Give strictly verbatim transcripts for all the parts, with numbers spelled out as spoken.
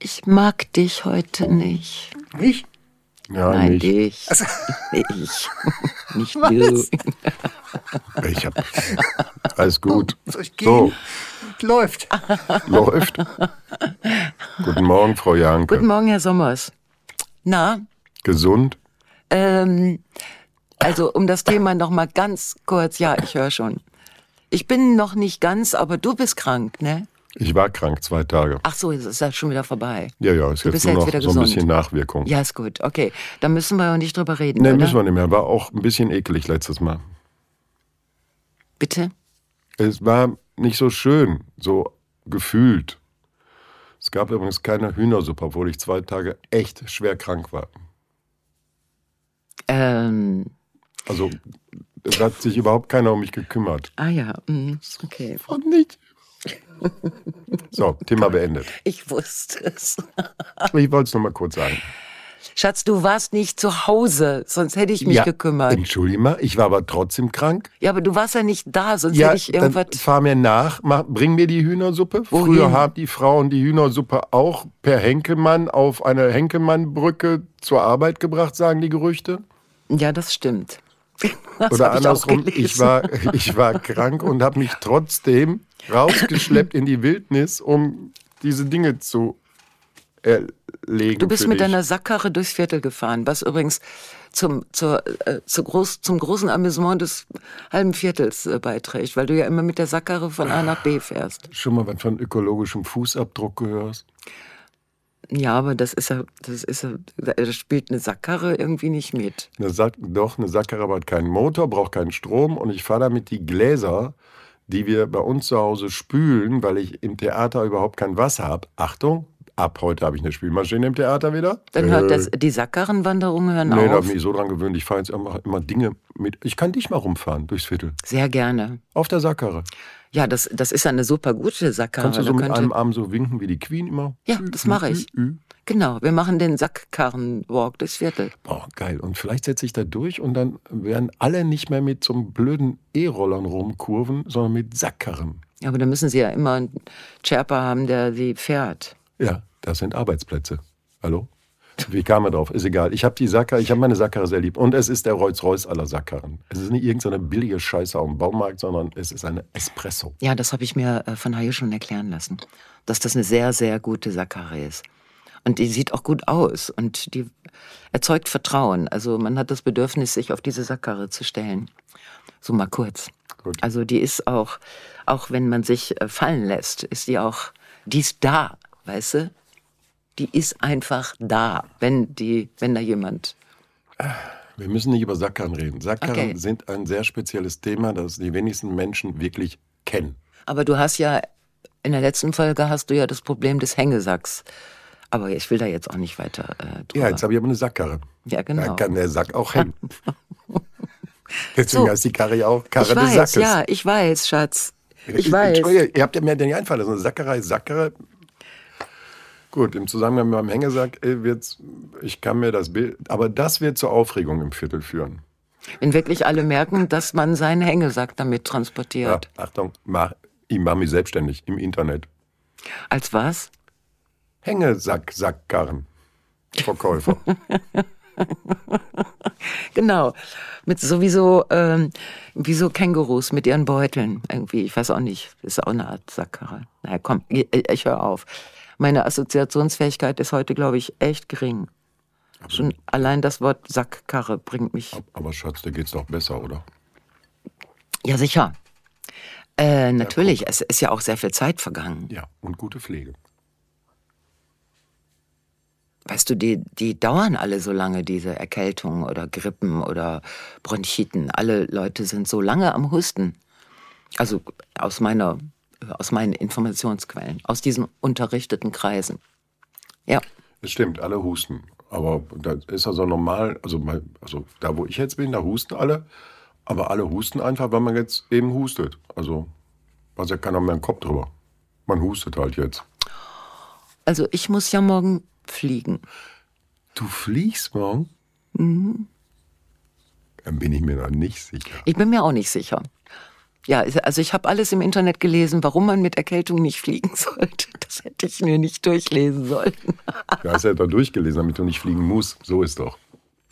Ich mag dich heute nicht. Nicht? Ja, Nein, nicht. dich. Also, Ich. Nicht du. Ich hab. Alles gut. soll ich gehen? Läuft. So, läuft. Guten Morgen, Frau Janke. Guten Morgen, Herr Sommers. Na, Gesund? ähm, also um das Thema noch mal ganz kurz, ja, ich höre schon. Ich bin noch nicht ganz, aber du bist krank, ne? Ich war krank zwei Tage. Ach so, jetzt ist das schon wieder vorbei. Ja, ja, ist Du jetzt bist nur jetzt noch wieder so ein gesund. bisschen Nachwirkung. Ja, ist gut, okay. Da müssen wir auch nicht drüber reden, Nee, oder? müssen wir nicht mehr. War auch ein bisschen eklig letztes Mal. Bitte? Es war nicht so schön, so gefühlt. Es gab übrigens keine Hühnersuppe, obwohl ich zwei Tage echt schwer krank war. Ähm, Also, es hat sich überhaupt keiner um mich gekümmert. ah ja, mm, okay. Und nicht. So, Thema beendet. Ich wusste es. Ich wollte es nur mal kurz sagen. Schatz, du warst nicht zu Hause, sonst hätte ich mich ja, gekümmert. Entschuldige mal, ich war aber trotzdem krank. Ja, aber du warst ja nicht da, sonst Ja, hätte ich dann irgendwas... fahr mir nach, mach, bring mir die Hühnersuppe. Wohin? Früher haben die Frauen die Hühnersuppe auch per Henkelmann auf eine Henkelmann-Brücke zur Arbeit gebracht, sagen die Gerüchte. Ja, das stimmt. Das Oder hab ich auch andersrum, gelesen. ich war, ich war krank und habe mich trotzdem rausgeschleppt in die Wildnis, um diese Dinge zu erlegen. Du bist für mit dich. deiner Sackkarre durchs Viertel gefahren, was übrigens zum, zur, äh, zu groß, zum großen Amüsement des halben Viertels äh, beiträgt, weil du ja immer mit der Sackkarre von A nach B fährst. Schon mal was von ökologischem Fußabdruck gehört? Ja, aber das ist ja, das ist ja, da spielt eine Sackkarre irgendwie nicht mit. Eine Sack, doch, eine Sackkarre hat keinen Motor, braucht keinen Strom und ich fahre damit die Gläser, die wir bei uns zu Hause spülen, weil ich im Theater überhaupt kein Wasser habe. Achtung, ab heute habe ich eine Spülmaschine im Theater wieder. Dann Äh, hört das, die Sackkarrenwanderungen hören Nee, da habe auf. ich mich so dran gewöhnt. Ich fahre jetzt immer, immer Dinge mit. Ich kann dich mal rumfahren durchs Viertel. Sehr gerne. Auf der Sackkarre. Ja, das, das ist ja eine super gute Sackkarre. Kannst du so Da mit könnte- einem Arm so winken wie die Queen immer? Ja, Ü, das ü, mache ü, ich. ü. Genau, wir machen den Sackkarrenwalk durchs Viertel. Boah, geil. Und vielleicht setze ich da durch und dann werden alle nicht mehr mit so einem blöden E-Rollern rumkurven, sondern mit Sackkarren. Ja, aber da müssen sie ja immer einen Sherpa haben, der sie fährt. Ja, das sind Arbeitsplätze. Hallo? Wie kam er drauf? Ist egal. Ich habe die Sackkarre, ich habe meine Sackkarre sehr lieb. Und es ist der Rolls-Royce aller Sackkarren. Es ist nicht irgendeine billige Scheiße auf dem Baumarkt, sondern es ist eine Espresso. Ja, das habe ich mir äh, von Haie schon erklären lassen, dass das eine sehr, sehr gute Sackkarre ist. Und die sieht auch gut aus und die erzeugt Vertrauen. Also man hat das Bedürfnis, sich auf diese Sackkarre zu stellen. So mal kurz. Gut. Also die ist auch, auch wenn man sich äh, fallen lässt, ist die auch, die ist da, weißt du? Die ist einfach da, wenn die, wenn da jemand... Wir müssen nicht über Sackkarren reden. Sackkarren Okay. sind ein sehr spezielles Thema, das die wenigsten Menschen wirklich kennen. Aber du hast ja, in der letzten Folge hast du ja das Problem des Hängesacks. Aber ich will da jetzt auch nicht weiter äh, drüber. Ja, jetzt habe ich aber eine Sackkarre. Ja, genau. Da kann der Sack auch hängen. Deswegen So. heißt die Karre ja auch Karre Ich des weiß, Sackes. ja, ich weiß, Schatz. Ich weiß. Entschuldige, ihr habt ja mir den einfallen lassen. Eine Sackkarre ist Sackkarre. Gut, im Zusammenhang mit meinem Hängesack äh, wird's, ich kann mir das Bild, aber das wird zur Aufregung im Viertel führen. Wenn wirklich alle merken, dass man seinen Hängesack damit Ja, transportiert. Achtung, mach, ich mache mich selbstständig im Internet. Als was? Hängesack, Sackkarren. Verkäufer. Genau. Mit sowieso, ähm, wie so Kängurus mit ihren Beuteln. Irgendwie, ich weiß auch nicht. Ist auch eine Art Sackkarre. Naja, komm, ich, ich höre auf. Meine Assoziationsfähigkeit ist heute, glaube ich, echt gering. Schon allein das Wort Sackkarre bringt mich. Aber Schatz, dir geht's doch besser, oder? Ja, sicher. Äh, natürlich, es ist ja auch sehr viel Zeit vergangen. Ja, und gute Pflege. Weißt du, die, die dauern alle so lange, diese Erkältungen oder Grippen oder Bronchiten. Alle Leute sind so lange am Husten. Also aus meiner, aus meinen Informationsquellen, aus diesen unterrichteten Kreisen. Ja. Es stimmt, alle husten. Aber das ist also normal, also, mal, also da wo ich jetzt bin, da husten alle. Aber alle husten einfach, weil man jetzt eben hustet. Also weiß ja keiner mehr den Kopf drüber. Man hustet halt jetzt. Also ich muss ja morgen fliegen. Du fliegst morgen? Mhm. Dann bin ich mir noch nicht sicher. Ich bin mir auch nicht sicher. Ja, also ich habe alles im Internet gelesen, warum man mit Erkältung nicht fliegen sollte. Das hätte ich mir nicht durchlesen sollen. Ja, hast ja dann durchgelesen, damit du nicht fliegen musst. So ist doch.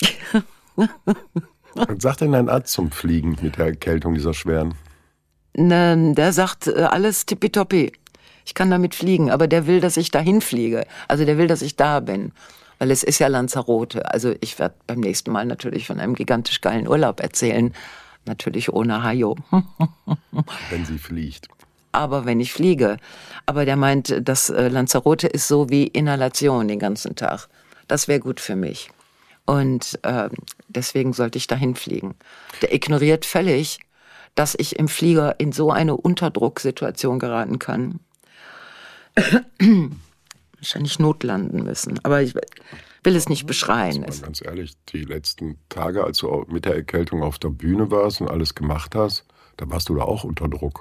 Was sagt denn dein Arzt zum Fliegen mit der Erkältung dieser schweren? Ne, der sagt, äh, alles tippitoppi. Ich kann damit fliegen, aber der will, dass ich dahin fliege. Also der will, dass ich da bin. Weil es ist ja Lanzarote. Also ich werde beim nächsten Mal natürlich von einem gigantisch geilen Urlaub erzählen. Natürlich ohne Hajo. Wenn sie fliegt. Aber wenn ich fliege. Aber der meint, dass äh, Lanzarote ist so wie Inhalation den ganzen Tag. Das wäre gut für mich. Und äh, deswegen sollte ich dahin fliegen. Der ignoriert völlig, dass ich im Flieger in so eine Unterdrucksituation geraten kann. Wahrscheinlich notlanden müssen. Aber ich will es nicht beschreien. Also ganz ehrlich, die letzten Tage, als du mit der Erkältung auf der Bühne warst und alles gemacht hast, da warst du da auch unter Druck.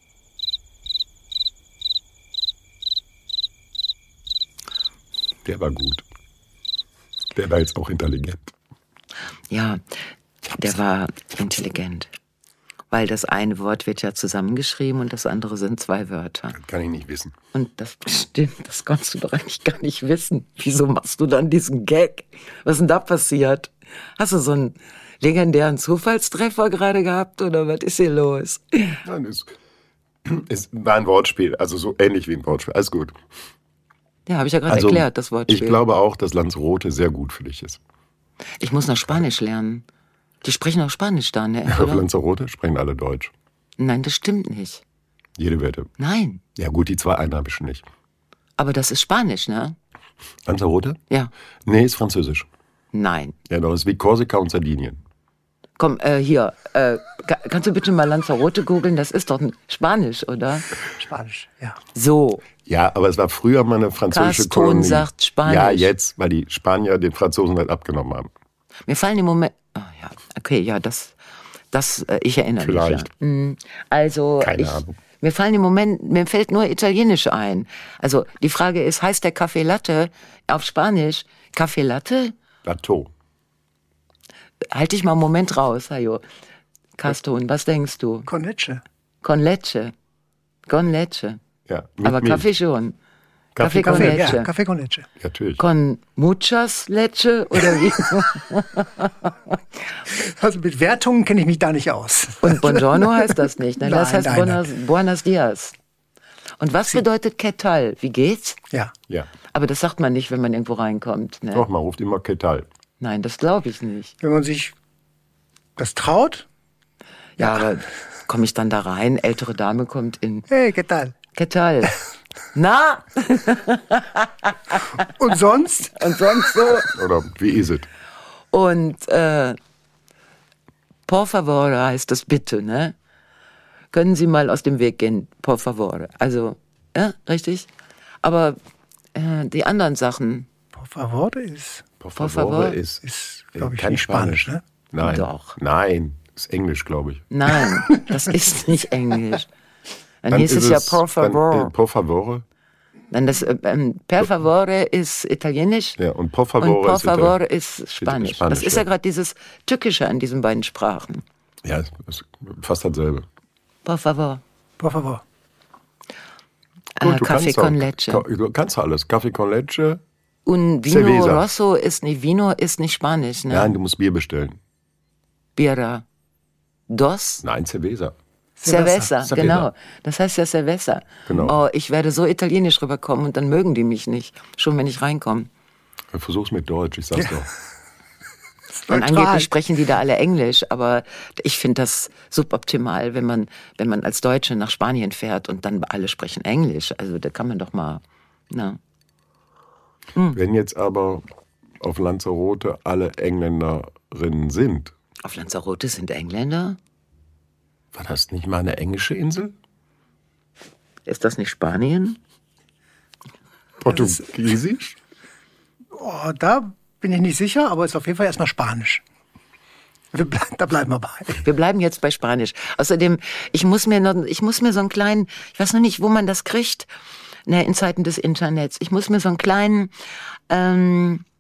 Der war gut. Der war jetzt auch intelligent. Ja, der war intelligent. Weil das eine Wort wird ja zusammengeschrieben und das andere sind zwei Wörter. Das kann ich nicht wissen. Und das stimmt, das kannst du doch eigentlich gar nicht wissen. Wieso machst du dann diesen Gag? Was ist denn da passiert? Hast du so einen legendären Zufallstreffer gerade gehabt oder was ist hier los? Nein, es, es war ein Wortspiel, also so ähnlich wie ein Wortspiel. Alles gut. Ja, habe ich ja gerade Also, erklärt, das Wortspiel. Ich glaube auch, dass Lanzarote sehr gut für dich ist. Ich muss noch Spanisch lernen. Die sprechen auch Spanisch da, ne? Auf Lanzarote sprechen alle Deutsch. Nein, das stimmt nicht. Jede Wette. Nein. Ja gut, die zwei Einheimischen nicht. Aber das ist Spanisch, ne? Lanzarote? Ja. Nee, ist Französisch. Nein. Ja, das ist wie Korsika und Sardinien. Komm, äh, hier, äh, kannst du bitte mal Lanzarote googeln? Das ist doch Spanisch, oder? Spanisch, ja. So. Ja, aber es war früher mal eine französische Caston Kolonie. sagt Spanisch. Ja, jetzt, weil die Spanier den Franzosen halt abgenommen haben. Mir fallen im Moment... Oh, ja, okay, ja, das... das äh, ich erinnere Vielleicht. mich. Ja. Also, Keine ich, Ahnung. mir fallen im Moment... Mir fällt nur Italienisch ein. Also, die Frage ist, heißt der Kaffee Latte auf Spanisch Kaffee Latte? Lateau. Halt dich mal einen Moment raus, Hajo. Caston, was denkst du? Con leche. Con leche. Con leche. Ja, mit Aber Milch. Kaffee schon. Kaffee, Kaffee con Kaffee, leche. ja, Kaffee con leche. Natürlich. Con muchas leche oder wie? Also mit Wertungen kenne ich mich da nicht aus. Und Buongiorno heißt das nicht. Ne? Das Nein, heißt nein, Buenos, Buenos Dias. Und was bedeutet ¿Qué tal? Wie geht's? Ja. Ja. Aber das sagt man nicht, wenn man irgendwo reinkommt. Ne? Doch, man ruft immer Ketal. Nein, das glaube ich nicht. Wenn man sich das traut. Ja, aber komme ich dann da rein? Ältere Dame kommt in Hey, ¿qué tal? ¿Qué tal? Na? Und sonst? Und sonst so. Oder wie ist es? Und äh, por favor heißt das bitte, ne? Können Sie mal aus dem Weg gehen, por favor. Also, ja, richtig? Aber äh, die anderen Sachen, Por favor ist, Por Por favor favor ist, ist glaube ich, kein nicht Spanisch, ne? Nein. Doch. Nein, ist Englisch, glaube ich. nein, das ist nicht Englisch. Dann, Dann hieß ist es ja por favor. Dann, äh, por favore. Dann das, äh, ähm, per favore ist Italienisch Ja, und por und favore por ist favor Italien- ist Spanisch. Spanisch, Das ist ja ja. gerade dieses Tückische an diesen beiden Sprachen. Ja, es ist fast dasselbe. Por favor. Por favor. Äh, du Kaffee kannst auch- con leche. Ka- Du kannst alles. Kaffee con leche. Und Vino Cerveza. Rosso ist nicht, Vino ist nicht Spanisch, ne? Nein, du musst Bier bestellen. Birra. Dos? Nein, Cerveza. Cerveza, Cerveza. genau. Das heißt ja Cerveza. Genau. Oh, ich werde so italienisch rüberkommen und dann mögen die mich nicht. Schon wenn ich reinkomme. Versuch's mit Deutsch, ich sag's doch. Und Neutral. angeblich sprechen die da alle Englisch, aber ich finde das suboptimal, wenn man, wenn man als Deutsche nach Spanien fährt und dann alle sprechen Englisch. Also da kann man doch mal, na. Wenn jetzt aber auf Lanzarote alle Engländerinnen sind, Auf Lanzarote sind Engländer? war das nicht mal eine englische Insel? Ist das nicht Spanien? Portugiesisch? Oh, da bin ich nicht sicher, aber ist auf jeden Fall erstmal Spanisch. Wir ble da bleiben wir bei. Wir bleiben jetzt bei Spanisch. Außerdem, ich muss mir noch, ich muss mir so einen kleinen, ich weiß noch nicht, wo man das kriegt, ne, in Zeiten des Internets. Ich muss mir so einen kleinen, ähm,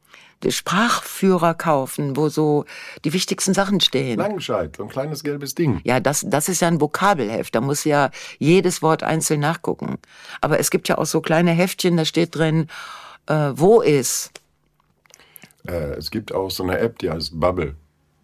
Sprachführer kaufen, wo so die wichtigsten Sachen stehen. Langenscheid, so ein kleines gelbes Ding. Ja, das, das ist ja ein Vokabelheft. Da muss ja jedes Wort einzeln nachgucken. Aber es gibt ja auch so kleine Heftchen, da steht drin, äh, wo ist. Äh, es gibt auch so eine App, die heißt Bubble.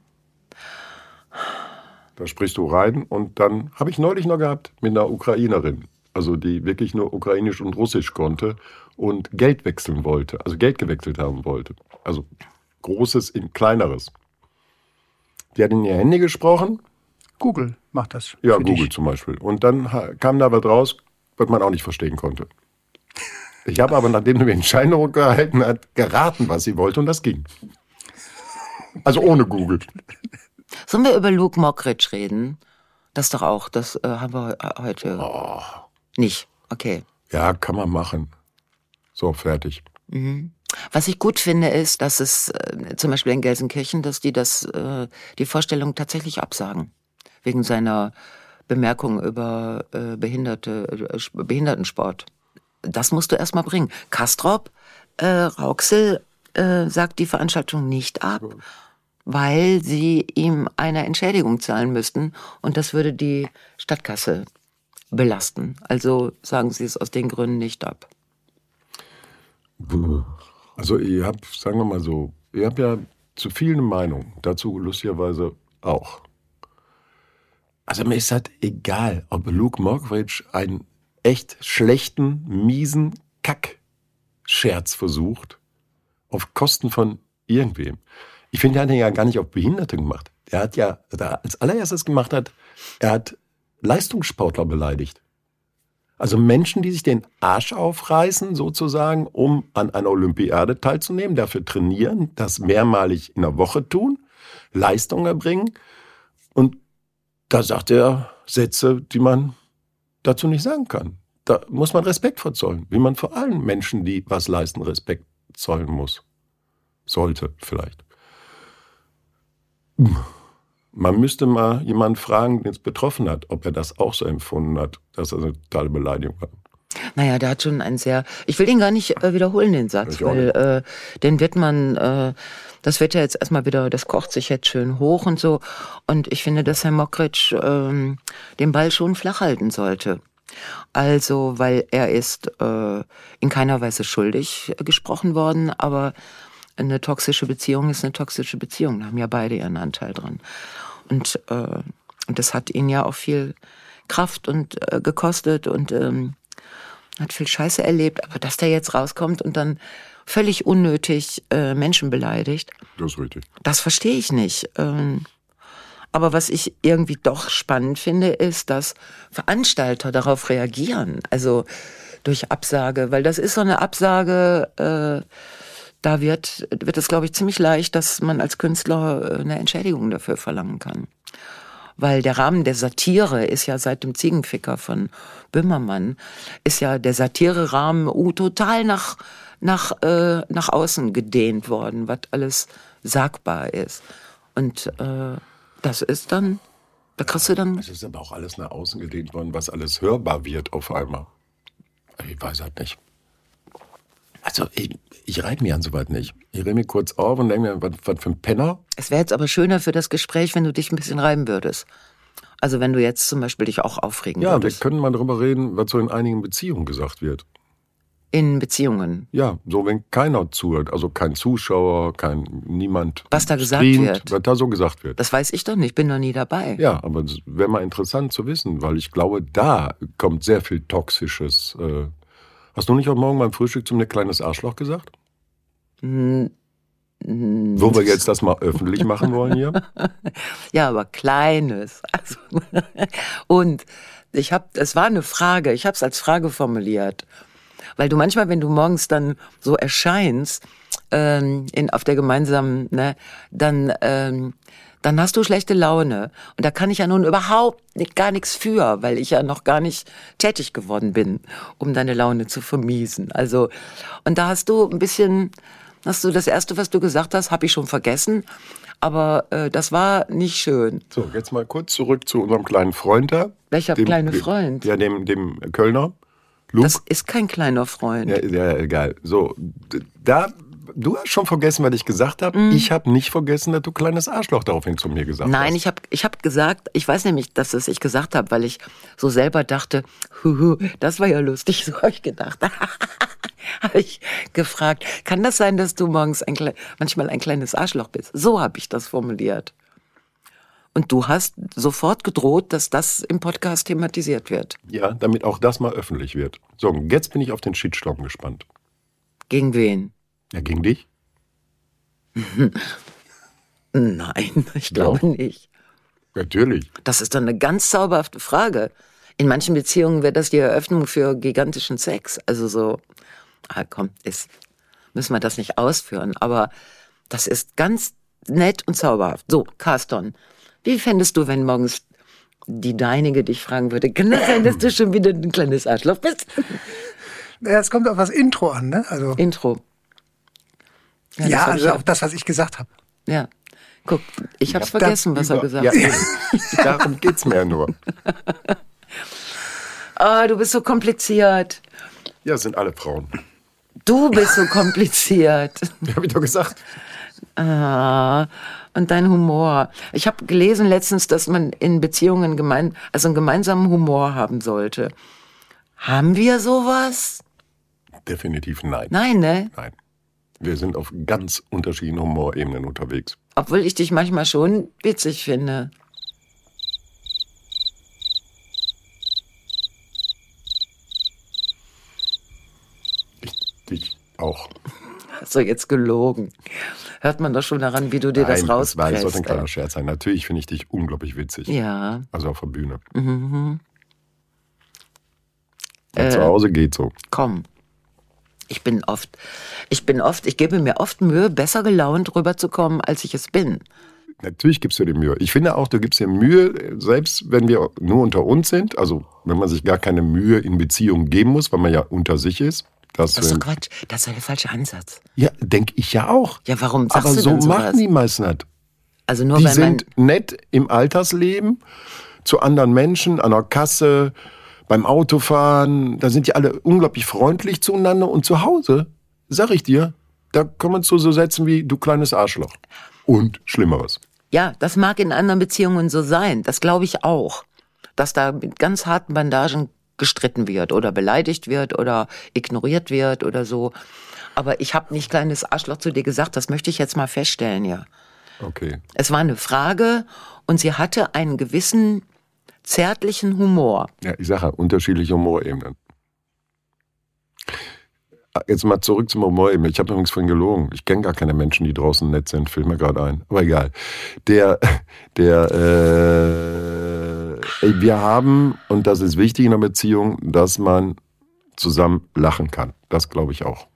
Da sprichst du rein und dann habe ich neulich noch gehabt mit einer Ukrainerin, also die wirklich nur Ukrainisch und Russisch konnte und Geld wechseln wollte, also Geld gewechselt haben wollte. Also Großes in Kleineres. Die hat in ihr Handy gesprochen. Google macht das. Ja, für Google dich. zum Beispiel. Und dann ha- kam da was raus, was man auch nicht verstehen konnte. Ich habe aber, nachdem du mir den Schein gehalten hat, geraten, was sie wollte und das ging. Also ohne Google. Sollen wir über Luke Mockridge reden? Das doch auch, das äh, haben wir he- heute Oh. nicht. Okay. Ja, kann man machen. So, fertig. Mhm. Was ich gut finde, ist, dass es äh, zum Beispiel in Gelsenkirchen, dass die das, äh, die Vorstellung tatsächlich absagen. Wegen seiner Bemerkung über äh, Behinderte, äh, Sp- Behindertensport. Das musst du erstmal bringen. Kastrop, äh, Rauxel äh, sagt die Veranstaltung nicht ab, weil sie ihm eine Entschädigung zahlen müssten und das würde die Stadtkasse belasten. Also sagen sie es aus den Gründen nicht ab. Also ihr habt, sagen wir mal so, ihr habt ja zu viel eine Meinung. Dazu lustigerweise auch. Also mir ist halt egal, ob Luke Mockridge einen echt schlechten, miesen Kack-Scherz versucht, auf Kosten von irgendwem. Ich finde, er hat ihn ja gar nicht auf Behinderte gemacht. Er hat ja, was er als allererstes gemacht hat, er hat Leistungssportler beleidigt. Also Menschen, die sich den Arsch aufreißen, sozusagen, um an einer Olympiade teilzunehmen, dafür trainieren, das mehrmalig in der Woche tun, Leistung erbringen. Und da sagt er Sätze, die man dazu nicht sagen kann. Da muss man Respekt vor zollen, wie man vor allen Menschen, die was leisten, Respekt zollen muss. Sollte vielleicht. Man müsste mal jemanden fragen, den es betroffen hat, ob er das auch so empfunden hat, dass das eine totale Beleidigung war. Naja, der hat schon ein sehr, ich will den gar nicht äh, wiederholen, den Satz, Ich auch weil nicht. äh, den wird man, äh, das wird ja jetzt erstmal wieder, das kocht sich jetzt schön hoch und so. Und ich finde, dass Herr Mockridge ähm, den Ball schon flach halten sollte. Also, weil er ist äh, in keiner Weise schuldig gesprochen worden, aber eine toxische Beziehung ist eine toxische Beziehung. Da haben ja beide ihren Anteil dran. Und, äh, und das hat ihn ja auch viel Kraft und äh, gekostet und ähm, hat viel Scheiße erlebt. Aber dass der jetzt rauskommt und dann völlig unnötig äh, Menschen beleidigt, Das ist richtig. das verstehe ich nicht. Ähm, aber was ich irgendwie doch spannend finde, ist, dass Veranstalter darauf reagieren. Also durch Absage, weil das ist so eine Absage, äh, da wird, wird es, glaube ich, ziemlich leicht, dass man als Künstler äh, eine Entschädigung dafür verlangen kann. Weil der Rahmen der Satire ist ja seit dem Ziegenficker von Böhmermann, ist ja der Satirerahmen uh, total nach, nach, äh, nach außen gedehnt worden, was alles sagbar ist. Und äh, das ist dann, da kriegst du dann... Es ist aber auch alles nach außen gedehnt worden, was alles hörbar wird auf einmal. Ich weiß halt nicht. Also ich, ich reite mich an sowas nicht. Ich rede mich kurz auf und denke mir, was, was für ein Penner. Es wäre jetzt aber schöner für das Gespräch, wenn du dich ein bisschen reiben würdest. Also wenn du jetzt zum Beispiel dich auch aufregen Ja, wir würdest. können mal darüber reden, was so in einigen Beziehungen gesagt wird. In Beziehungen. Ja, so wenn keiner zuhört, also kein Zuschauer, kein niemand Was da gesagt streamt, wird. was da so gesagt wird. Das weiß ich doch nicht, bin noch nie dabei. Ja, aber es wäre mal interessant zu wissen, weil ich glaube, da kommt sehr viel Toxisches. Äh Hast du nicht heute Morgen beim Frühstück zu mir ein kleines Arschloch gesagt? Hm, hm, Wo wir jetzt das mal öffentlich machen wollen hier? Ja, aber kleines. Also, und ich habe, es war eine Frage, ich habe es als Frage formuliert. Weil du manchmal, wenn du morgens dann so erscheinst, ähm, in, auf der gemeinsamen, ne, dann, ähm, dann hast du schlechte Laune. Und da kann ich ja nun überhaupt nicht, gar nichts für, weil ich ja noch gar nicht tätig geworden bin, um deine Laune zu vermiesen. Also, und da hast du ein bisschen, hast du das Erste, was du gesagt hast, habe ich schon vergessen. Aber äh, das war nicht schön. So, jetzt mal kurz zurück zu unserem kleinen Freund da. Welcher dem, kleine dem, Freund? Ja, dem, dem Kölner. Luke. Das ist kein kleiner Freund. Ja, ja, egal. So, d- da du hast schon vergessen, was ich gesagt habe. Mm. Ich habe nicht vergessen, dass du kleines Arschloch daraufhin zu mir gesagt Nein, hast. Nein, ich habe ich hab gesagt, ich weiß nämlich, dass es ich gesagt habe, weil ich so selber dachte, huhu, das war ja lustig, so habe ich gedacht. Habe ich gefragt, kann das sein, dass du morgens ein, manchmal ein kleines Arschloch bist? So habe ich das formuliert. Und du hast sofort gedroht, dass das im Podcast thematisiert wird. Ja, damit auch das mal öffentlich wird. So, jetzt bin ich auf den Shitstorm gespannt. Gegen wen? Ja, gegen dich? Nein, ich glaube Doch. nicht. Natürlich. Das ist dann eine ganz zauberhafte Frage. In manchen Beziehungen wäre das die Eröffnung für gigantischen Sex. Also so, ah komm, ist, müssen wir das nicht ausführen. Aber das ist ganz nett und zauberhaft. So, Carston, wie fändest du, wenn morgens die Deinige dich fragen würde, kann das sein, dass du schon wieder ein kleines Arschloch bist? Ja, es kommt auf das Intro an, ne? Also, Intro. Ja, ja also ja. auf das, was ich gesagt habe. Ja. Guck, ich hab's ja, vergessen, was er gesagt hat. Ja, darum geht's mir ja nur. Ah, oh, du bist so kompliziert. Ja, sind alle Frauen. Du bist so kompliziert. Hab ich doch gesagt. Ah, und dein Humor. Ich habe gelesen letztens, dass man in Beziehungen gemein, also einen gemeinsamen Humor haben sollte. Haben wir sowas? Definitiv nein. Nein, ne? Nein. Wir sind auf ganz unterschiedlichen Humorebenen unterwegs. Obwohl ich dich manchmal schon witzig finde. Ich dich auch. Hast du jetzt gelogen? Hört man doch schon daran, wie du dir Nein, das rauspresst. Nein, das sollte ein kleiner Scherz sein. Natürlich finde ich dich unglaublich witzig. Ja. Also auf der Bühne. Mhm. Ja, äh, zu Hause geht so. Komm. Ich bin oft, ich bin oft, ich gebe mir oft Mühe, besser gelaunt rüberzukommen, als ich es bin. Natürlich gibst du dir Mühe. Ich finde auch, du gibst dir Mühe, selbst wenn wir nur unter uns sind, also wenn man sich gar keine Mühe in Beziehungen geben muss, weil man ja unter sich ist. Das ist doch Quatsch. Das ist der falsche Ansatz. Ja, denke ich ja auch. Ja, warum sagst Aber du so denn sowas? machen die meisten das. Also nur die weil man sind nett im Alltagsleben zu anderen Menschen, an der Kasse, beim Autofahren. Da sind die alle unglaublich freundlich zueinander. Und zu Hause, sag ich dir, da kommen zu so Sätzen wie, du kleines Arschloch. Und Schlimmeres. Ja, das mag in anderen Beziehungen so sein. Das glaube ich auch. Dass da mit ganz harten Bandagen gestritten wird oder beleidigt wird oder ignoriert wird oder so. Aber ich habe nicht kleines Arschloch zu dir gesagt, das möchte ich jetzt mal feststellen, ja. Okay. Es war eine Frage und sie hatte einen gewissen zärtlichen Humor. Ja, ich sage ja, unterschiedliche Humorebenen. Jetzt mal zurück zum Humorebenen. Ich habe übrigens vorhin gelogen. Ich kenne gar keine Menschen, die draußen nett sind. Fällt mir gerade ein. Aber egal. Der, der, äh, wir haben, und das ist wichtig in einer Beziehung, dass man zusammen lachen kann. Das glaube ich auch.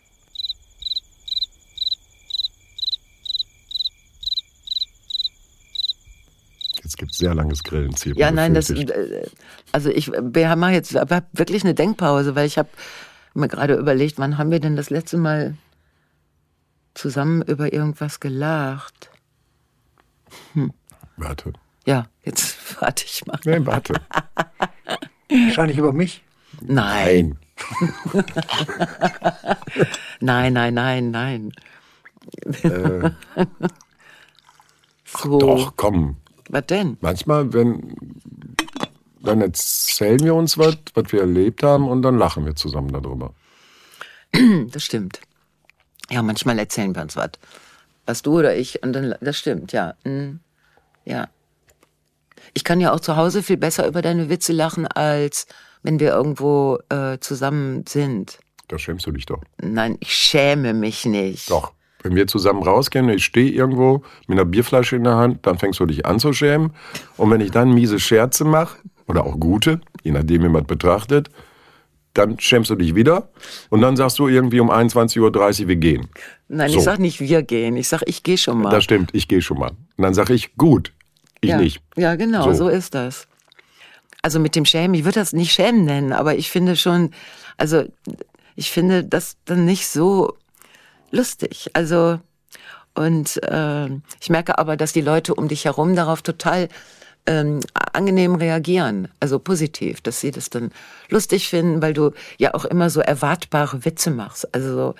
Jetzt gibt es sehr langes Grillen. Ja, nein, das, also ich, wir haben jetzt wirklich eine Denkpause, weil ich habe mir gerade überlegt, wann haben wir denn das letzte Mal zusammen über irgendwas gelacht? Hm. Warte. Ja, jetzt warte ich mal. Nein, warte. Wahrscheinlich über mich. Nein. Nein, nein, nein, nein. Äh, so. Doch, komm. Was denn? Manchmal, wenn, dann erzählen wir uns was, was wir erlebt haben, und dann lachen wir zusammen darüber. Das stimmt. Ja, manchmal erzählen wir uns was. Was du oder ich, und dann, das stimmt, ja. Ja. Ich kann ja auch zu Hause viel besser über deine Witze lachen, als wenn wir irgendwo äh, zusammen sind. Da schämst du dich doch. Nein, ich schäme mich nicht. Doch. Wenn wir zusammen rausgehen und ich stehe irgendwo mit einer Bierflasche in der Hand, dann fängst du dich an zu schämen. Und wenn ich dann miese Scherze mache, oder auch gute, je nachdem, wie man es betrachtet, dann schämst du dich wieder. Und dann sagst du irgendwie um einundzwanzig Uhr dreißig, wir gehen. Nein, so. Ich sag nicht, wir gehen. Ich sag, ich gehe schon mal. Das stimmt, ich gehe schon mal. Und dann sage ich, gut, ich ja. nicht. Ja, genau, so. so ist das. Also mit dem Schämen, ich würde das nicht Schämen nennen, aber ich finde schon, also ich finde das dann nicht so lustig. Also, und äh, ich merke aber, dass die Leute um dich herum darauf total ähm, angenehm reagieren, also positiv, dass sie das dann lustig finden, weil du ja auch immer so erwartbare Witze machst. Also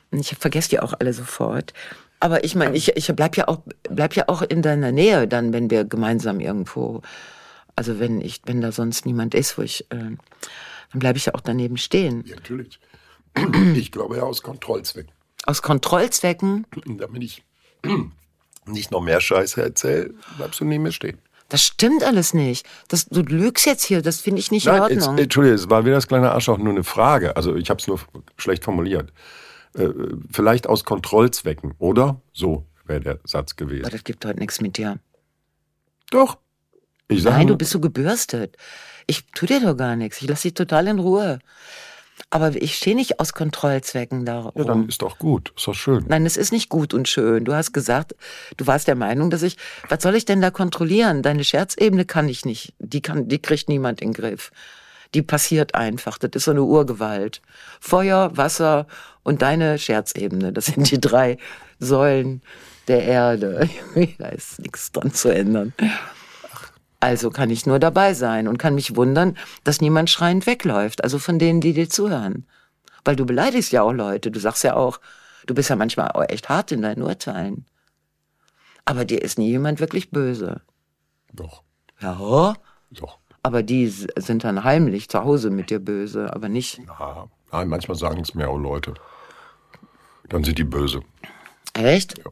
Ich vergesse die auch alle sofort. Aber ich meine, ich, ich bleib ja auch, bleib ja auch in deiner Nähe dann, wenn wir gemeinsam irgendwo, also wenn ich, wenn da sonst niemand ist, wo ich, äh, dann bleibe ich ja auch daneben stehen. Ja, natürlich. Ich glaube ja aus Kontrollzwecken. Aus Kontrollzwecken? Damit ich nicht noch mehr Scheiße erzähle, bleibst du neben mir stehen. Das stimmt alles nicht. Das, du lügst jetzt hier, das finde ich nicht in Nein, Ordnung. jetzt, Entschuldige, es war wieder das kleine Arschloch nur eine Frage. Also ich habe es nur schlecht formuliert. Äh, vielleicht aus Kontrollzwecken, oder? So wäre der Satz gewesen. Aber das gibt heute nichts mit dir. Doch. Ich sag Nein, nur, du bist so gebürstet. Ich tu dir doch gar nichts. Ich lasse dich total in Ruhe. Aber ich stehe nicht aus Kontrollzwecken da ja, dann ist doch gut. Ist doch schön. Nein, es ist nicht gut und schön. Du hast gesagt, du warst der Meinung, dass ich, was soll ich denn da kontrollieren? Deine Scherzebene kann ich nicht. Die kann, die kriegt niemand in den Griff. Die passiert einfach. Das ist so eine Urgewalt. Feuer, Wasser und deine Scherzebene. Das sind die drei Säulen der Erde. Da ist nichts dran zu ändern. Also kann ich nur dabei sein und kann mich wundern, dass niemand schreiend wegläuft. Also von denen, die dir zuhören. Weil du beleidigst ja auch Leute. Du sagst ja auch, du bist ja manchmal auch echt hart in deinen Urteilen. Aber dir ist nie jemand wirklich böse. Doch. Ja, Doch. aber die sind dann heimlich zu Hause mit dir böse, aber nicht. Na, nein, manchmal sagen es mir auch Leute. Dann sind die böse. Echt? Ja.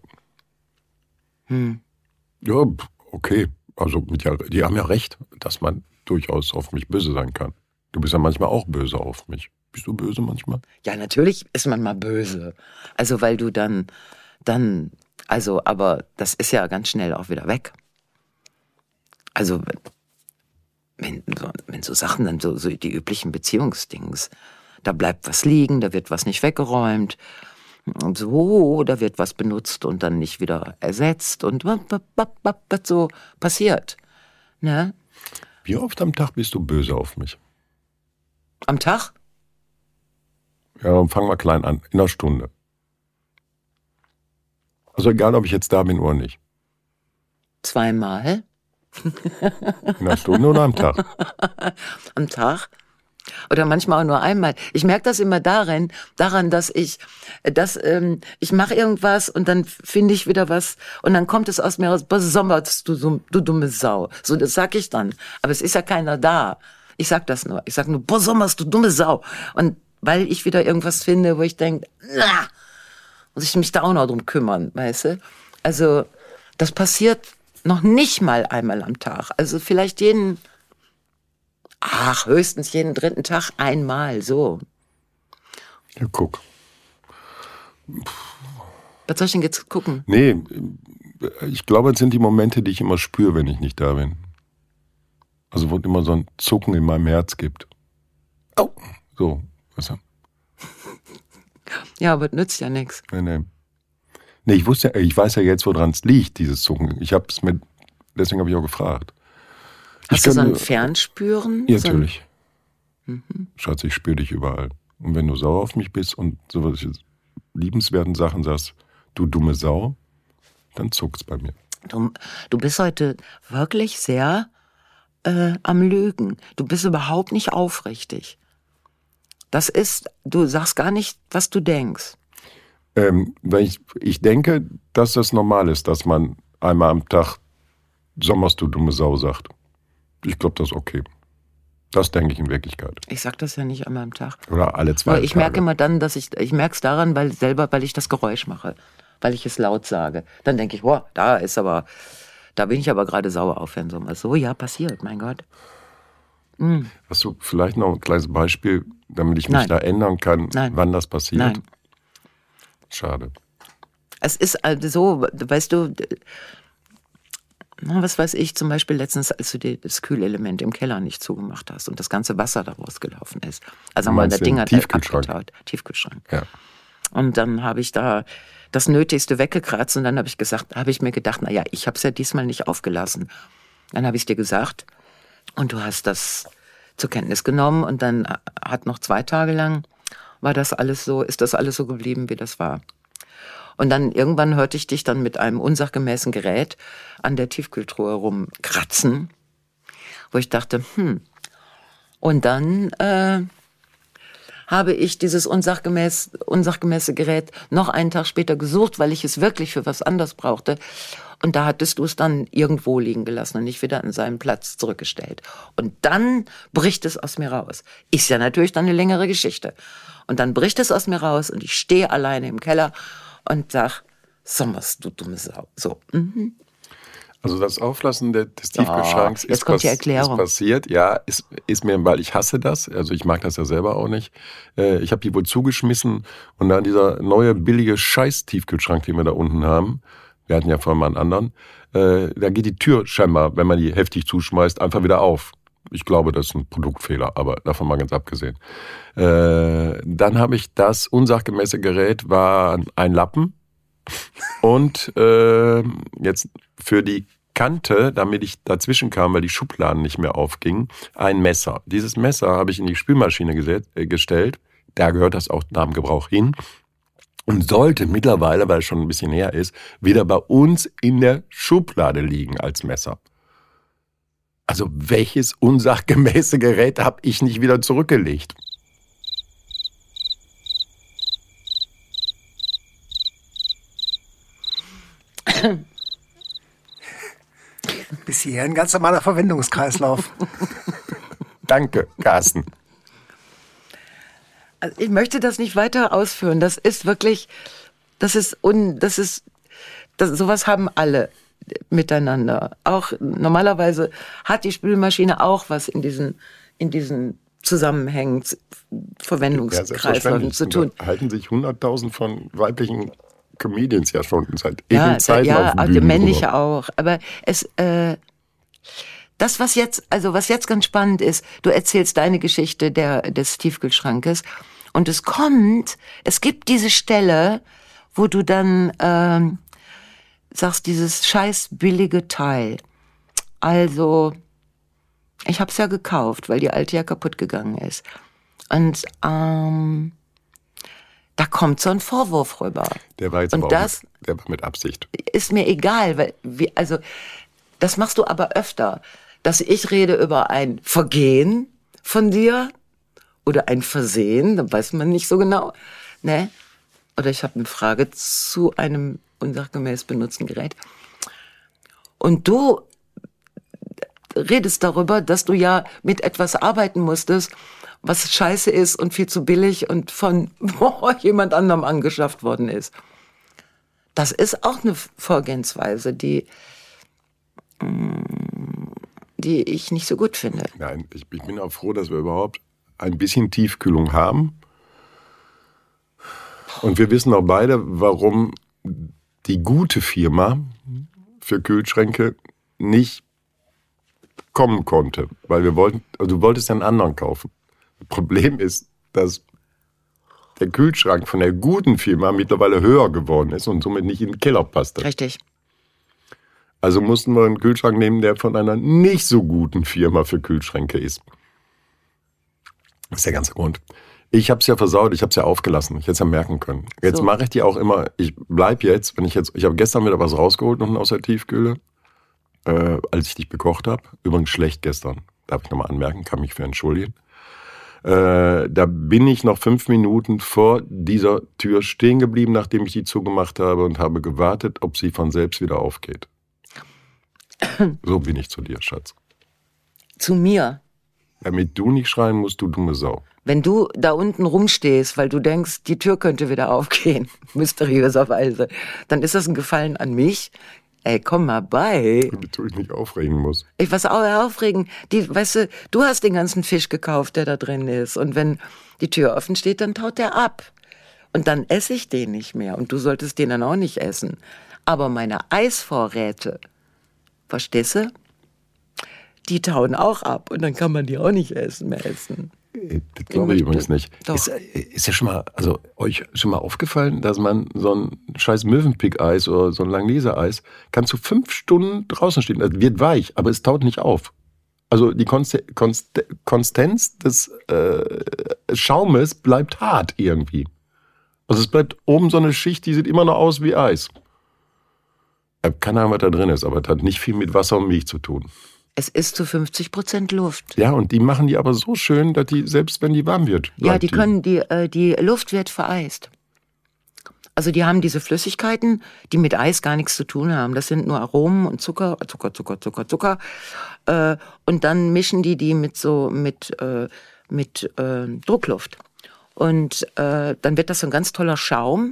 Hm. Ja, okay. Also mit ja, die haben ja recht, dass man durchaus auf mich böse sein kann. Du bist ja manchmal auch böse auf mich. Bist du böse manchmal? Ja, natürlich ist man mal böse. Also weil du dann, dann, also, aber das ist ja ganz schnell auch wieder weg. Also wenn, wenn so Sachen dann so, so die üblichen Beziehungsdings, da bleibt was liegen, da wird was nicht weggeräumt. Und so, da wird was benutzt und dann nicht wieder ersetzt und was so passiert. Ne? Wie oft am Tag bist du böse auf mich? Am Tag? Ja, dann fangen wir klein an. In einer Stunde. Also egal, ob ich jetzt da bin oder nicht. Zweimal? In einer Stunde oder am Tag? Am Tag? Oder manchmal auch nur einmal. Ich merke das immer daran, daran, dass ich, dass ähm, ich mache irgendwas und dann finde ich wieder was und dann kommt es aus mir raus, was sommerst du, so, du dumme Sau. So, das sag ich dann. Aber es ist ja keiner da. Ich sag das nur. Ich sag nur, boah, sommerst du dumme Sau. Und weil ich wieder irgendwas finde, wo ich denke, na, muss ich mich da auch noch drum kümmern, weißt du? Also, das passiert noch nicht mal einmal am Tag. Also vielleicht jeden... Ach, höchstens jeden dritten Tag einmal, so. Ja, guck. Was soll ich denn jetzt gucken? Nee, ich glaube, es sind die Momente, die ich immer spüre, wenn ich nicht da bin. Also wo es immer so ein Zucken in meinem Herz gibt. Au! So, weißt du? Ja, aber es nützt ja nichts. Nee, nee. Nee, ich wusste, ich weiß ja jetzt, woran es liegt, dieses Zucken. Ich habe es mit, deswegen habe ich auch gefragt. Hast ich du so kann, ein Fernspüren? Ja, so ein, natürlich. Mhm. Schatz, ich spüre dich überall. Und wenn du sauer auf mich bist und so liebenswerten Sachen sagst, du dumme Sau, dann zuckt's bei mir. Du, du bist heute wirklich sehr äh, am Lügen. Du bist überhaupt nicht aufrichtig. Das ist, du sagst gar nicht, was du denkst. Ähm, weil ich, ich denke, dass das normal ist, dass man einmal am Tag sommerst du dumme Sau sagt. Ich glaube, das ist okay. Das denke ich in Wirklichkeit. Ich sag das ja nicht einmal am Tag. Oder alle zwei Aber ich Tage. merke immer dann, dass ich, ich merke es daran, weil selber, weil ich das Geräusch mache, weil ich es laut sage. Dann denke ich, boah, da ist aber, da bin ich aber gerade sauer auf, wenn sowas so, ja, passiert, mein Gott. Mhm. Hast du vielleicht noch ein kleines Beispiel, damit ich mich Nein. da ändern kann, Nein. wann das passiert? Nein. Schade. Es ist also so, weißt du, na, was weiß ich, zum Beispiel letztens, als du dir das Kühlelement im Keller nicht zugemacht hast und das ganze Wasser da rausgelaufen ist. Also mal das Ding hat Tiefkühlschrank? abgetaut. Tiefkühlschrank. Ja. Und dann habe ich da das Nötigste weggekratzt und dann habe ich gesagt, habe ich mir gedacht, na ja, ich habe es ja diesmal nicht aufgelassen. Dann habe ich dir gesagt und du hast das zur Kenntnis genommen und dann hat noch zwei Tage lang war das alles so, ist das alles so geblieben, wie das war. Und dann irgendwann hörte ich dich dann mit einem unsachgemäßen Gerät an der Tiefkühltruhe rumkratzen, wo ich dachte, hm. Und dann äh, habe ich dieses unsachgemäß, unsachgemäße Gerät noch einen Tag später gesucht, weil ich es wirklich für was anderes brauchte. Und da hattest du es dann irgendwo liegen gelassen und nicht wieder an seinen Platz zurückgestellt. Und dann bricht es aus mir raus. Ist ja natürlich dann eine längere Geschichte. Und dann bricht es aus mir raus und ich stehe alleine im Keller und sag, sag was, du dumme Sau. So. Mhm. Also das Auflassen des Tiefkühlschranks oh, jetzt ist, kommt die pass- Erklärung. ist passiert. Ja, ist, ist mir, weil ich hasse das. Also ich mag das ja selber auch nicht. Äh, ich habe die wohl zugeschmissen und dann dieser neue billige Scheiß-Tiefkühlschrank, den wir da unten haben, wir hatten ja vorhin mal einen anderen, äh, da geht die Tür scheinbar, wenn man die heftig zuschmeißt, einfach wieder auf. Ich glaube, das ist ein Produktfehler, aber davon mal ganz abgesehen. Äh, dann habe ich das unsachgemäße Gerät, war ein Lappen und äh, jetzt für die Kante, damit ich dazwischen kam, weil die Schubladen nicht mehr aufgingen, ein Messer. Dieses Messer habe ich in die Spülmaschine geset- äh, gestellt, da gehört das auch nach dem Gebrauch hin und sollte mittlerweile, weil es schon ein bisschen her ist, wieder bei uns in der Schublade liegen als Messer. Also welches unsachgemäße Gerät habe ich nicht wieder zurückgelegt? Bis hierher ein ganz normaler Verwendungskreislauf. Danke, Carsten. Also ich möchte das nicht weiter ausführen. Das ist wirklich, das ist un, das ist, das, sowas haben alle miteinander. Auch normalerweise hat die Spülmaschine auch was in diesen, in diesen Zusammenhängen, Verwendungskreisläufen zu tun. Da halten sich hunderttausend von weiblichen Comedians ja schon seit Ja, ewigen Zeiten ja, auf den also Bühnen männliche drüber. auch. Aber es, äh, das, was jetzt, also was jetzt ganz spannend ist, du erzählst deine Geschichte der, des Tiefkühlschrankes und es kommt, es gibt diese Stelle, wo du dann ähm, sagst, dieses scheiß billige Teil. Also, ich hab's ja gekauft, weil die alte ja kaputt gegangen ist. Und ähm, da kommt so ein Vorwurf rüber. Der war jetzt und aber das auch mit, der war mit Absicht. ist mir egal, weil wir, also das machst du aber öfter, dass ich rede über ein Vergehen von dir oder ein Versehen, da weiß man nicht so genau, ne? Oder ich habe eine Frage zu einem unsachgemäß benutzten Gerät. Und du redest darüber, dass du ja mit etwas arbeiten musstest, was scheiße ist und viel zu billig und von oh, jemand anderem angeschafft worden ist. Das ist auch eine Vorgehensweise, die, die ich nicht so gut finde. Nein, ich, ich bin auch froh, dass wir überhaupt ein bisschen Tiefkühlung haben. Und wir wissen auch beide, warum die gute Firma für Kühlschränke nicht kommen konnte. Weil wir wollten, also du wolltest ja einen anderen kaufen. Das Problem ist, dass der Kühlschrank von der guten Firma mittlerweile höher geworden ist und somit nicht in den Keller passte. Richtig. Also mussten wir einen Kühlschrank nehmen, der von einer nicht so guten Firma für Kühlschränke ist. Das ist der ganze Grund. Ich habe es ja versaut, ich habe es ja aufgelassen. Ich hätte es ja merken können. Jetzt So. mache ich die auch immer, ich bleib jetzt, wenn ich jetzt, ich habe gestern wieder was rausgeholt unten aus der Tiefkühle, äh, als ich dich bekocht habe. Übrigens schlecht gestern, darf ich nochmal anmerken, kann mich für entschuldigen. Äh, da bin ich noch fünf Minuten vor dieser Tür stehen geblieben, nachdem ich die zugemacht habe und habe gewartet, ob sie von selbst wieder aufgeht. So bin ich zu dir, Schatz. Zu mir. Damit du nicht schreien musst, du dumme Sau. Wenn du da unten rumstehst, weil du denkst, die Tür könnte wieder aufgehen, mysteriöserweise, dann ist das ein Gefallen an mich. Ey, komm mal bei. Damit du dich nicht aufregen musst. Ich was auch aufregen. Die, weißt du, du hast den ganzen Fisch gekauft, der da drin ist. Und wenn die Tür offen steht, dann taut der ab. Und dann esse ich den nicht mehr. Und du solltest den dann auch nicht essen. Aber meine Eisvorräte, verstehst du? Die tauen auch ab. Und dann kann man die auch nicht essen mehr essen. Das glaube ich übrigens nicht. Doch. Ist, ist ja schon mal, also euch schon mal aufgefallen, dass man so ein scheiß Mövenpick-Eis oder so ein Langnese-Eis kannst du fünf Stunden draußen stehen. Das wird weich, aber es taut nicht auf. Also die Konst Konst Konsistenz des äh, Schaumes bleibt hart irgendwie. Also es bleibt oben so eine Schicht, die sieht immer noch aus wie Eis. Ich habe keine Ahnung, was da drin ist, aber das hat nicht viel mit Wasser und Milch zu tun. Es ist zu fünfzig Prozent Luft. Ja, und die machen die aber so schön, dass die, selbst wenn die warm wird, Ja, die können, die, äh, die Luft wird vereist. Also die haben diese Flüssigkeiten, die mit Eis gar nichts zu tun haben. Das sind nur Aromen und Zucker, Zucker, Zucker, Zucker, Zucker. Äh, und dann mischen die die mit so mit äh, mit äh, Druckluft. Und äh, dann wird das so ein ganz toller Schaum.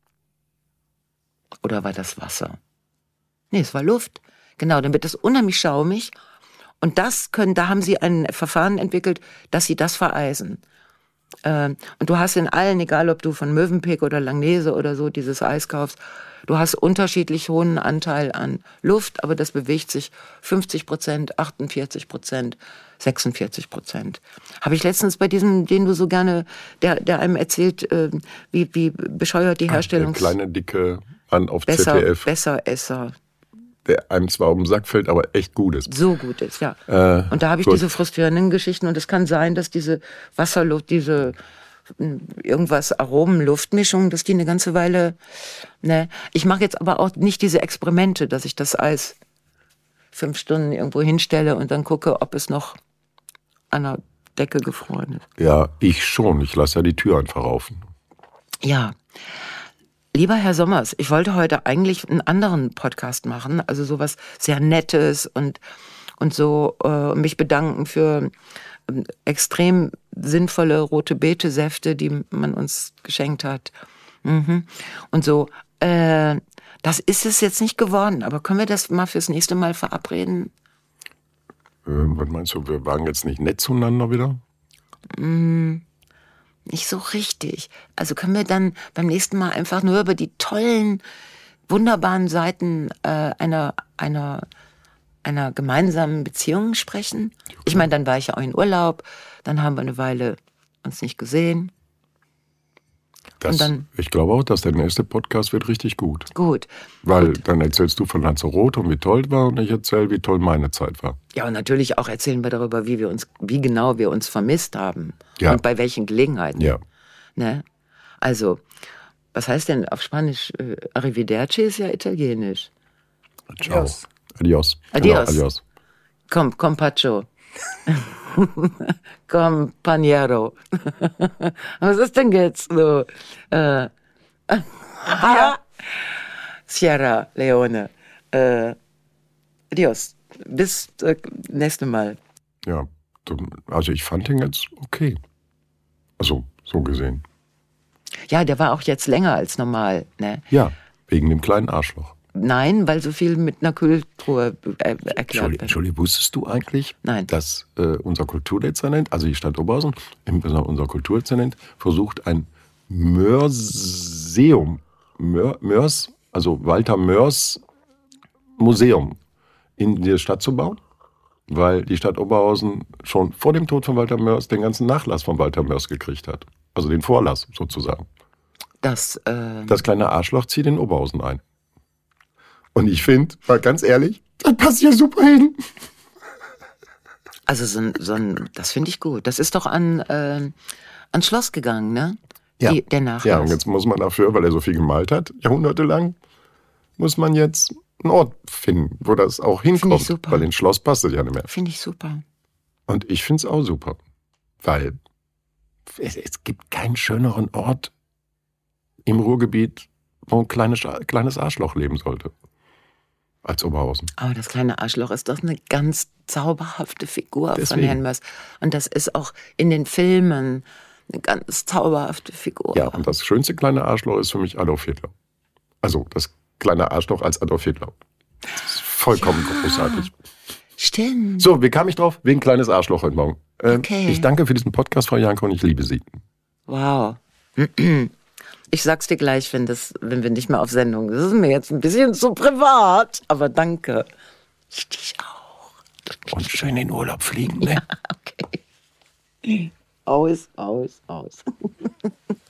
Oder war das Wasser? Nee, es war Luft. Genau, dann wird das unheimlich schaumig. Und das können, da haben sie ein Verfahren entwickelt, dass sie das vereisen. Und du hast in allen, egal ob du von Mövenpick oder Langnese oder so dieses Eis kaufst, du hast unterschiedlich hohen Anteil an Luft, aber das bewegt sich fünfzig Prozent, achtundvierzig Prozent, sechsundvierzig Prozent. Habe ich letztens bei diesem, den du so gerne, der, der einem erzählt, wie, wie bescheuert die Herstellung ist. Der kleine, dicke Mann auf besser, Z D F. Besseresser. Der einem zwar um den Sack fällt, aber echt gut ist. So gut ist, ja. Äh, und da habe ich gut. diese frustrierenden Geschichten und es kann sein, dass diese Wasserluft, diese irgendwas Aromen-Luftmischung, dass die eine ganze Weile, ne. Ich mache jetzt aber auch nicht diese Experimente, dass ich das Eis fünf Stunden irgendwo hinstelle und dann gucke, ob es noch an der Decke gefroren ist. Ja, ich schon. Ich lasse ja die Tür einfach auf. Ja. Lieber Herr Sommers, ich wollte heute eigentlich einen anderen Podcast machen, also sowas sehr Nettes und, und so äh, mich bedanken für äh, extrem sinnvolle rote Beete-Säfte, die man uns geschenkt hat. Mhm. Und so, äh, das ist es jetzt nicht geworden, aber können wir das mal fürs nächste Mal verabreden? Äh, was meinst du, wir waren jetzt nicht nett zueinander wieder? Mm. Nicht so richtig. Also können wir dann beim nächsten Mal einfach nur über die tollen, wunderbaren Seiten äh, einer, einer, einer gemeinsamen Beziehung sprechen? Okay. Ich meine, dann war ich ja auch in Urlaub, dann haben wir eine Weile uns nicht gesehen. Das, und dann, ich glaube auch, dass der nächste Podcast wird richtig gut. Gut. Weil gut. Dann erzählst du von Lanzarote und wie toll es war und ich erzähle, wie toll meine Zeit war. Ja, und natürlich auch erzählen wir darüber, wie wir uns, wie genau wir uns vermisst haben. Ja. Und bei welchen Gelegenheiten. Ja. Ne? Also, was heißt denn auf Spanisch? Äh, Arrivederci ist ja italienisch. Ciao. Adios. Adios. Adios. Genau, adios. Komm, compaccio. Compañero. Was ist denn jetzt so? Äh, ja. Sierra Leone. Äh, adios. Bis äh, nächste Mal. Ja, also ich fand ihn jetzt okay. Also so gesehen. Ja, der war auch jetzt länger als normal. Ne? Ja, wegen dem kleinen Arschloch. Nein, weil so viel mit einer Kühltruhe äh, erklärt wird. Entschuldigung, wusstest du eigentlich, Nein. dass äh, unser Kulturdezernent, also die Stadt Oberhausen, unser Kulturdezernent, versucht ein Mörseum, Mör, Mörs, also Walter Mörs Museum in die Stadt zu bauen? Weil die Stadt Oberhausen schon vor dem Tod von Walter Mörs den ganzen Nachlass von Walter Mörs gekriegt hat. Also den Vorlass sozusagen. Das, äh das kleine Arschloch zieht in Oberhausen ein. Und ich finde, mal ganz ehrlich, das passt hier super hin. Also so ein, so ein das finde ich gut. Das ist doch an äh, ans Schloss gegangen, ne? Ja. Die, der Nachlass. Ja, und jetzt muss man dafür, weil er so viel gemalt hat, jahrhundertelang, muss man jetzt einen Ort finden, wo das auch hinkommt. Ich super. Weil ins Schloss passt es ja nicht mehr. Finde ich super. Und ich finde es auch super. Weil es, es gibt keinen schöneren Ort im Ruhrgebiet, wo ein kleines, kleines Arschloch leben sollte. Als Oberhausen. Aber das kleine Arschloch ist doch eine ganz zauberhafte Figur Deswegen. von Herrn Mörs. Und das ist auch in den Filmen eine ganz zauberhafte Figur. Ja, und das schönste kleine Arschloch ist für mich Adolf Hitler. Also das kleine Arschloch als Adolf Hitler. Das ist vollkommen ja. großartig. Stimmt. So, wie kam ich drauf? Wegen kleines Arschloch heute Morgen. Ähm, okay. Ich danke für diesen Podcast, Frau Janke, und ich liebe Sie. Wow. Ich sag's dir gleich, wenn, das, wenn wir nicht mehr auf Sendung sind. Das ist mir jetzt ein bisschen zu privat, aber danke. Ich dich auch. Und schön in den Urlaub fliegen, ne? Ja, okay. Aus, aus, aus.